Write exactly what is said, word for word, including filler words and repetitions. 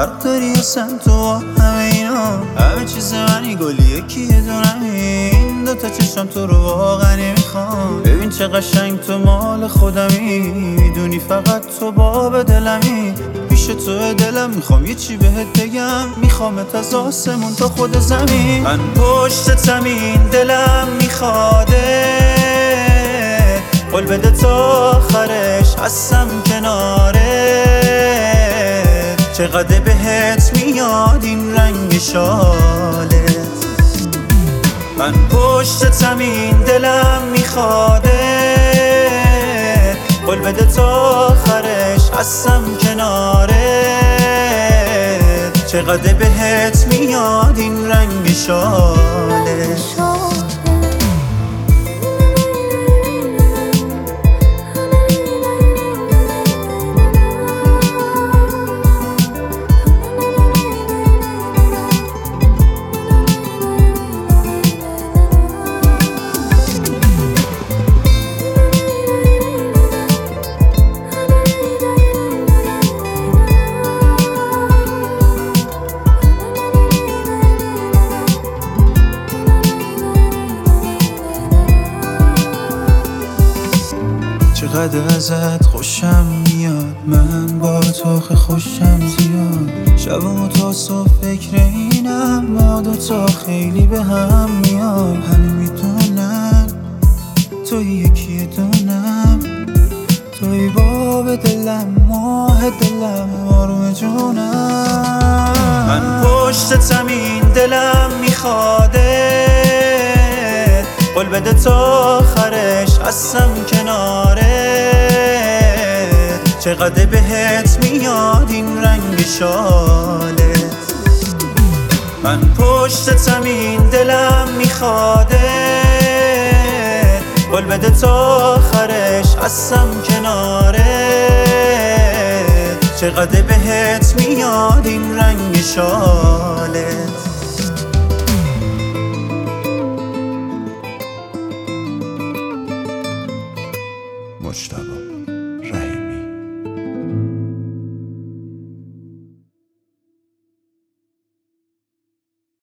فرق داری اصلا تو همه اینا، همه چیز منی گلی یکی دونمی. این دوتا چشم تو رو واقعا نمیخوام، ببین چه قشنگ تو مال خودمی، میدونی فقط تو باب دلمی. پیش تو دلم میخوام یه چی بهت بگم، میخوامت از آسمون تا خود زمین. من پشت زمین دلم میخواده، قول بده تا آخرش هستم کناره. چقدر بهت میاد این رنگ شالت، من پشت زمین دلم میخواده، قول بده تا آخرش هستم کناره. چقدر بهت میاد این رنگ شالت. چقدر ازت خوشم میاد، من با تو خیلی خوشم زیاد. شبم تا صبح فکر اینم، ما دوتا خیلی به هم میاد. همه میدونن توی یکی دونم، توی باب دلم، ماه دلم، آروم جونم. من پشت زمین دلم میخواده، قول بده تا آخرش هستم کناره. چقدر بهت میاد این رنگ شالت، من پشت زمین دلم میخواده، قول بده تا آخرش هستم کناره. چقدر بهت میاد این رنگ شالت. مجتبی